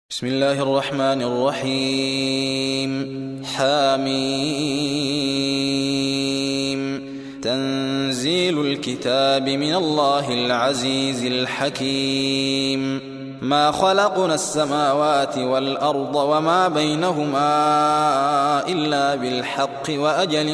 بسم الله الرحمن الرحيم. حميم. تنزيل الكتاب من الله العزيز الحكيم. ما خلقنا السماوات والأرض وما بينهما إلا بالحق وأجل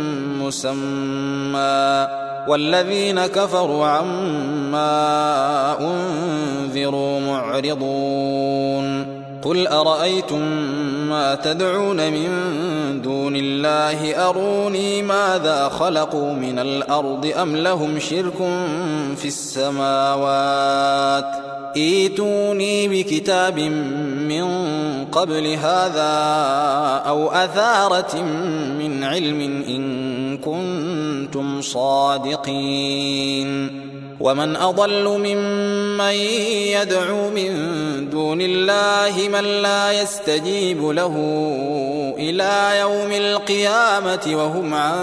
مسمى، والذين كفروا عما أنذروا معرضون. قل أرأيتم ما تدعون من دون الله أروني ماذا خلقوا من الأرض أم لهم شرك في السماوات، ائتوني بكتاب من قبل هذا أو أثارة من علم إن كنتم صادقين. ومن أضل ممن يدعو من دون الله من لا يستجيب له إلى يوم القيامة وهم عن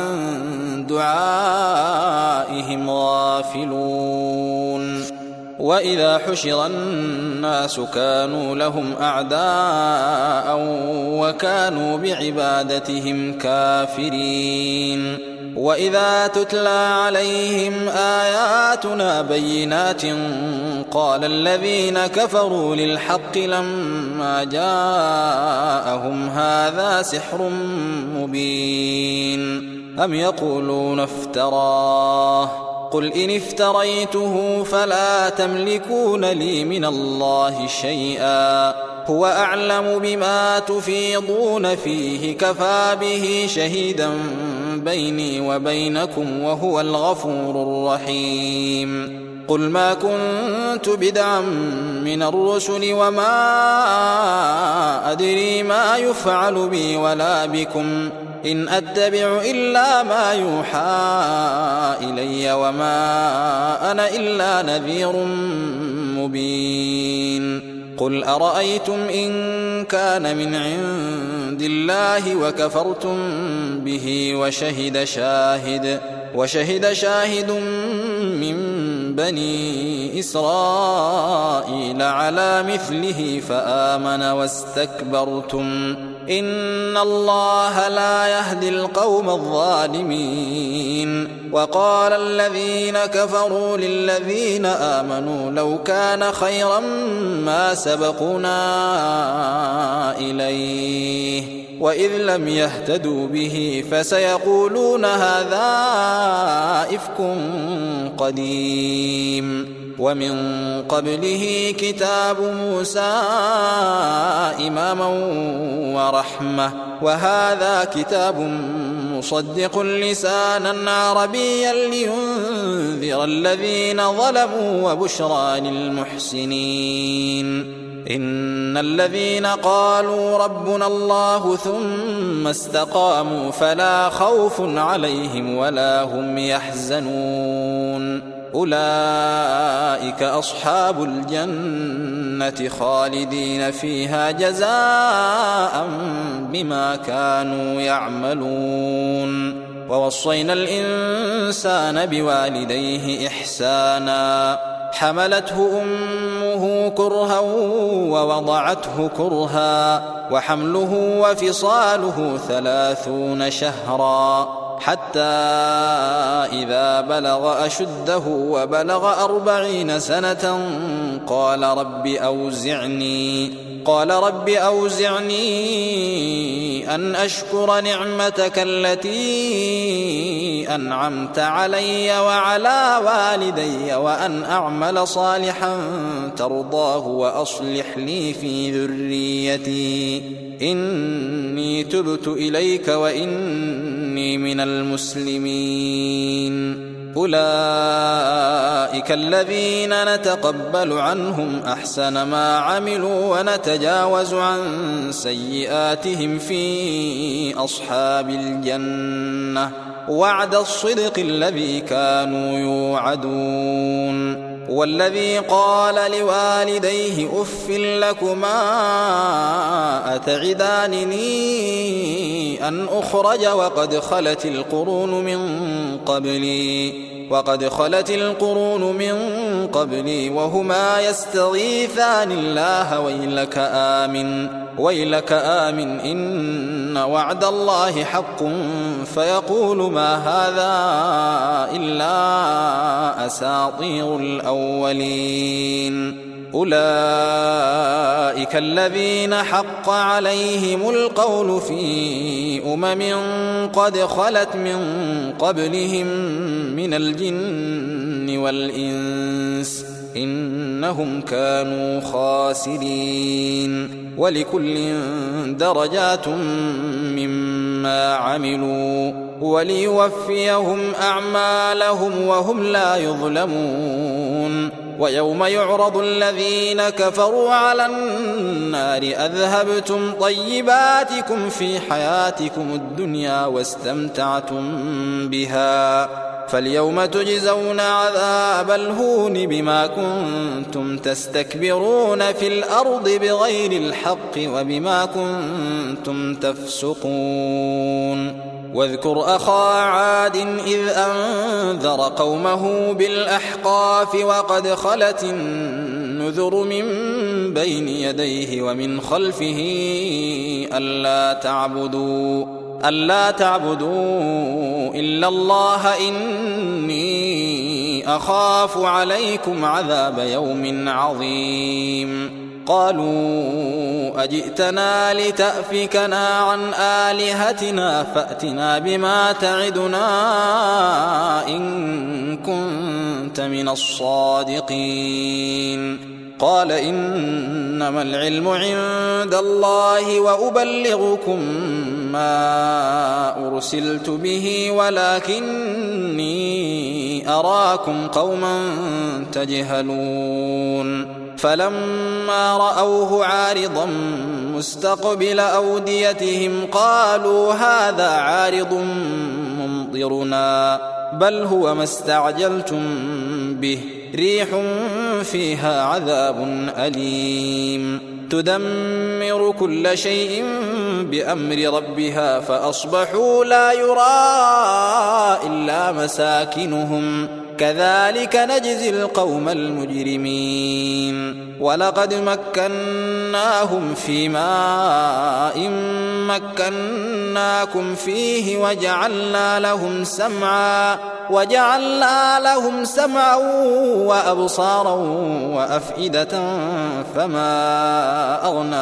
دعائهم غافلون. وإذا حشر الناس كانوا لهم أعداء وكانوا بعبادتهم كافرين. وإذا تتلى عليهم آياتنا بينات قال الذين كفروا للحق لما جاءهم هذا سحر مبين أم يقولون افتراه، قل إن افتريته فلا تملكون لي من الله شيئا، هو أعلم بما تفيضون فيه كفى به شهيدا بيني وبينكم وهو الغفور الرحيم. قل ما كنت بدعا من الرسل وما أدري ما يفعل بي ولا بكم، إن أتبع إلا ما يوحى إلي وما أنا إلا نذير مبين. قل أرأيتم إن كان من عند الله وكفرتم به وشهد شاهد من بني إسرائيل على مثله فآمن واستكبرتم إن الله لا يهدي القوم الظالمين. وقال الذين كفروا للذين آمنوا لو كان خيرا ما سبقونا إليه وإذ لم يهتدوا به فسيقولون هذا إفك قديم. ومن قبله كتاب موسى إماما ورحمة، وهذا كتاب مصدق لسانا عربيا لينذر الذين ظلموا وبشرى للمحسنين. إن الذين قالوا ربنا الله ثم استقاموا فلا خوف عليهم ولا هم يحزنون، أولئك أصحاب الجنة خالدين فيها جزاء بما كانوا يعملون. ووصينا الإنسان بوالديه إحسانا، حملته أمه كرها ووضعته كرها، وحمله وفصاله 30 شهرا، حتى إذا بلغ أشده وبلغ 40 سنة قال رب أوزعني أن أشكر نعمتك التي أنعمت علي وعلى والدي وأن أعمل صالحا ترضاه وأصلح لي في ذريتي إني تبت إليك وإني من المسلمين. أولئك الذين نتقبل عنهم أحسن ما عملوا ونتجاوز عن سيئاتهم في أصحاب الجنة، وعد الصدق الذي كانوا يوعدون. والذي قال لوالديه أف لكما أتعدانني أن أخرج وقد خلت القرون من قبلي وهما يستغيثان الله ويلك آمن إن وعد الله حق فيقول ما هذا إلا أساطير الأولين أولئك الذين حق عليهم القول في قد خلت من قبلهم من الجن والإنس إنهم كانوا خاسرين ولكل درجات مما عملوا وليوفيهم أعمالهم وهم لا يظلمون ويوم يعرض الذين كفروا على النار أذهبتم طيباتكم في حياتكم الدنيا واستمتعتم بها فاليوم تجزون عذاب الهون بما كنتم تستكبرون في الأرض بغير الحق وبما كنتم تفسقون واذكر أخا عاد إذ أنذر قومه بالأحقاف وقد خلت النذر من بين يديه ومن خلفه ألا تعبدوا إلا الله إني أخاف عليكم عذاب يوم عظيم قالوا أجئتنا لتأفكنا عن آلهتنا فأتنا بما تعدنا إن كنت من الصادقين قال إنما العلم عند الله وأبلغكم ما أرسلت به ولكني أراكم قوما تجهلون فلما رأوه عارضا مستقبل أوديتهم قالوا هذا عارض ممطرنا بل هو ما استعجلتم به ريح فيها عذاب أليم تدمر كل شيء بأمر ربها فأصبحوا لا يرى إلا مساكنهم كذلك نجزي القوم المجرمين ولقد مكناهم في ماء مكناكم فيه وجعلنا لهم سمعا وأبصارا وأفئدة فما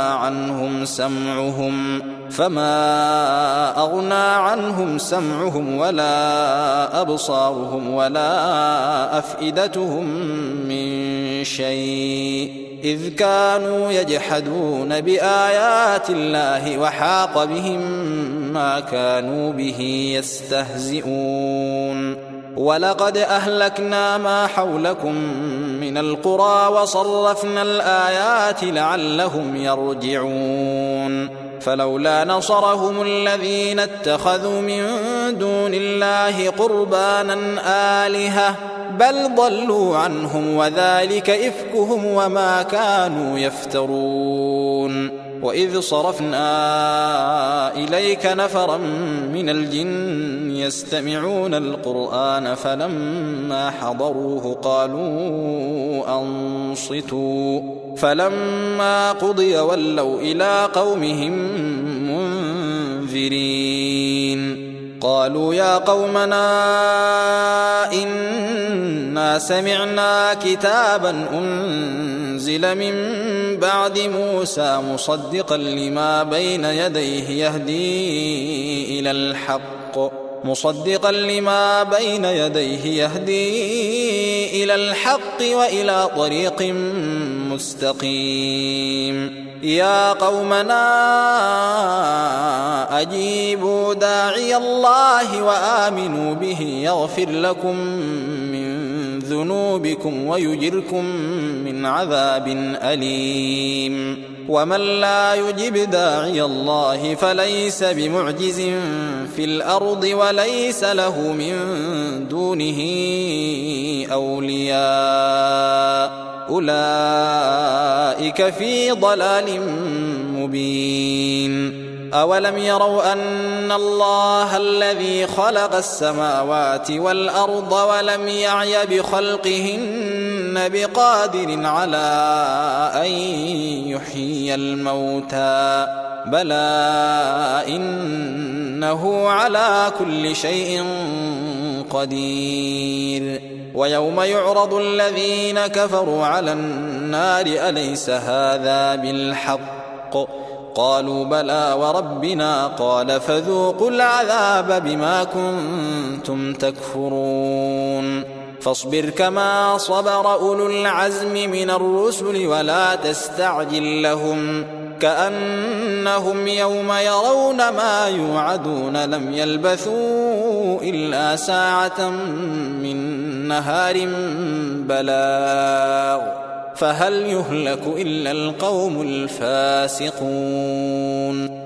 أغنى عنهم سمعهم ولا أبصارهم ولا أفئدتهم من شيء إذ كانوا يجحدون بآيات الله وحاق بهم ما كانوا به يستهزئون ولقد أهلكنا ما حولكم من القرى وصرفنا الآيات لعلهم يرجعون فلولا نصرهم الذين اتخذوا من دون الله قربانا آلهة بل ضلوا عنهم وذلك إفكهم وما كانوا يفترون وإذ صرفنا إليك نفرا من الجن يستمعون القرآن فلما حضروه قالوا أنصتوا فلما قضي ولوا إلى قومهم منذرين قالوا يا قومنا إنا سمعنا كتابا أنزل من بعد موسى مصدقا لما بين يديه يهدي إلى الحق وإلى طريق مستقيم يا قومنا أجيبوا داعي الله وآمنوا به يغفر لكم من ذنوبكم ويجركم من عذاب أليم. ومن لا يجب داعي الله فليس بمعجز في الأرض وليس له من دونه أولياء أولئك في ضلال مبين. أولم يروا أن الله الذي خلق السماوات والأرض ولم يعي بخلقهن بقادر على أن يحيي الموتى بلى إنه على كل شيء قدير. ويوم يعرض الذين كفروا على النار أليس هذا بالحق قالوا بلى وربنا قال فذوقوا العذاب بما كنتم تكفرون. فاصبر كما صبر أولو العزم من الرسل ولا تستعجل لهم كأنهم يوم يرون ما يوعدون لم يلبثوا إلا ساعة من نهار بلاغ فهل يهلك إلا القوم الفاسقون.